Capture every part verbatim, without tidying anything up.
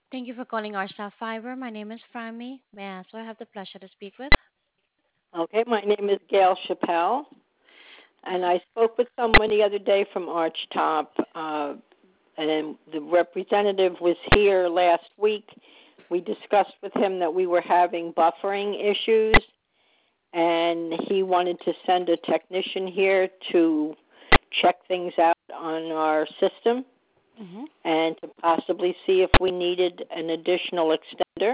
Thank you for calling our staff fiber. My name is Frammy. May I ask who I have the pleasure to speak with? Okay, my name is Gail Chappelle, and I spoke with someone the other day from Archtop, uh, and the representative was here last week. We discussed with him that we were having buffering issues, and he wanted to send a technician here to check things out on our system Mm-hmm. and to possibly see if we needed an additional extender.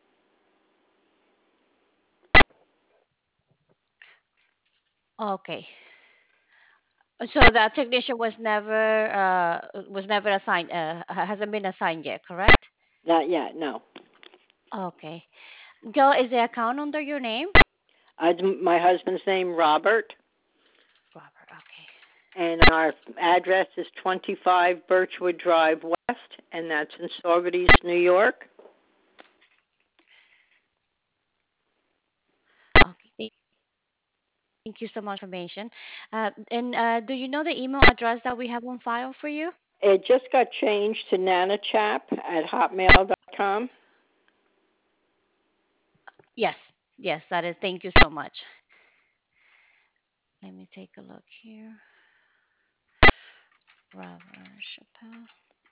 Okay. So that technician was never uh was never assigned uh ha- hasn't been assigned yet, correct? Not yet, no. Okay. Girl, is the account under your name? Uh, my husband's name Robert, Robert. Okay. and our address is twenty-five Birchwood Drive West, and that's in Saugerties, New York. Okay. Thank you so much for information. Uh, and uh, do you know the email address that we have on file for you? It just got changed to nanachap at hotmail dot com. Yes. Yes, that is. Thank you so much. Let me take a look here. Robert Chappelle.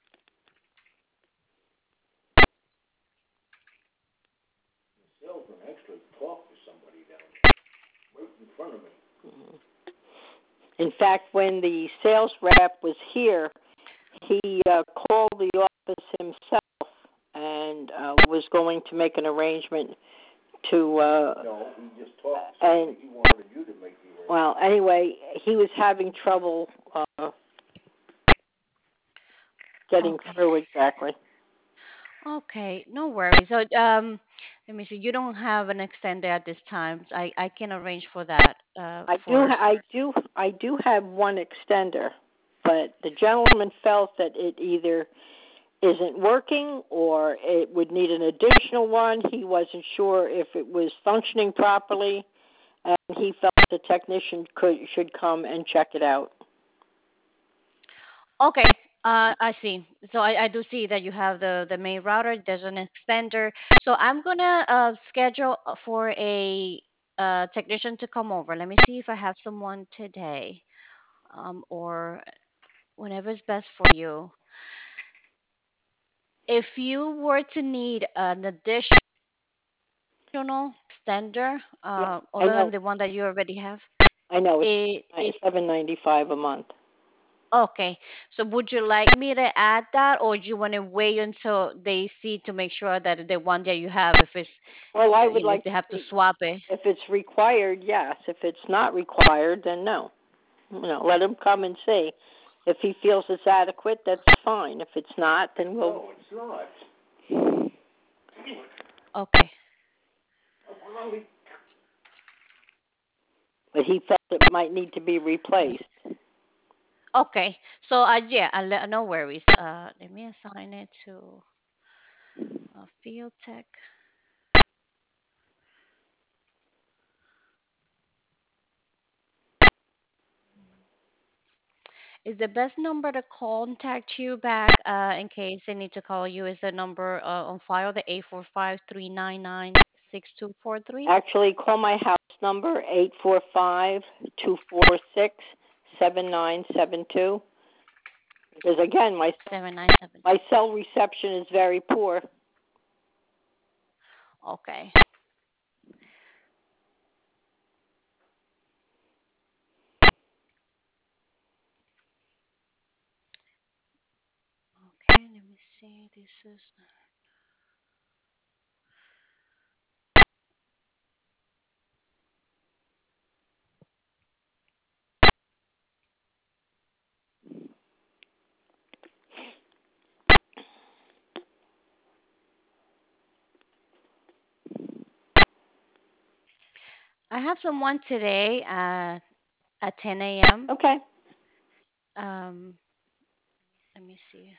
Salesman actually talked to somebody down right in front of me. Mhm. In fact, when the sales rep was here, he uh, called the office himself and uh, was going to make an arrangement to. Uh, no, he just talked. To and he wanted you to make the arrangement. Well, anyway, he was having trouble uh, getting Okay. through exactly. Okay, no worries. So, um, let me see. You don't have an extender at this time. I I can arrange for that. Uh, I do, for I do, I do have one extender, but the gentleman felt that it either isn't working or it would need an additional one. He wasn't sure if it was functioning properly, and he felt the technician could should come and check it out. okay. Uh, I see. So I, I do see that you have the the main router. There's an extender. So I'm gonna uh schedule uh, for a uh technician to come over. Let me see if I have someone today, um, or whenever it's best for you. If you were to need an additional extender, Yeah, uh, I other than know, the one that you already have, I know. It's it, it seven ninety five a month. okay. So would you like me to add that, or do you want to wait until they see to make sure that the one that you have, if it's, Well, uh, I would you know, if like they to have to see swap it? if it's required. Yes. If it's not required, then no. You know, let him come and see. If he feels it's adequate, that's fine. If it's not, then we'll. No, it's not. Okay. But he felt it might need to be replaced. Okay. So uh, yeah, I'll let, no worries. Uh, let me assign it to uh, field tech. Is the best number to contact you back uh, in case they need to call you? Is the number uh, on file the eight four five three nine nine six two four three? Actually, call my house number eight four five two four six seven nine seven two. Because again, my seven nine seven my two. cell reception is very poor. Okay. Okay, let me see. This is. I have someone today uh, at ten a m. Okay. Um, let me see.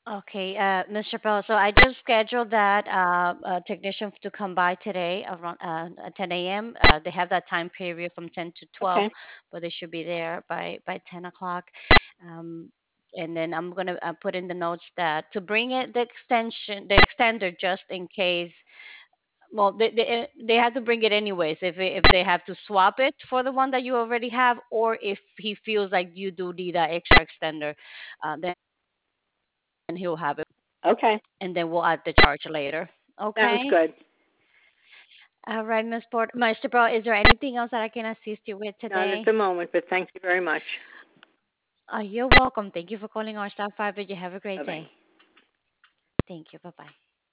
Okay, uh, mister Chappelle. So I just scheduled that uh, uh, technician to come by today around uh, at ten a m. Uh, they have that time period from ten to twelve, Okay. but they should be there by by ten o'clock. Um, and then I'm gonna uh, put in the notes that to bring it the extension, the extender, just in case. Well, they they, they have to bring it anyways. If it, if they have to swap it for the one that you already have, or if he feels like you do need that extra extender, uh, then he'll have it Okay. and then we'll add the charge later. Sounds Okay. good. All right, Miss Port, Mister Bro, is there anything else that I can assist you with Not at today? the moment, but thank you very much. Uh, you're welcome. Thank you for calling our staff fiber. You have a great Bye bye. day. Thank you. Bye bye.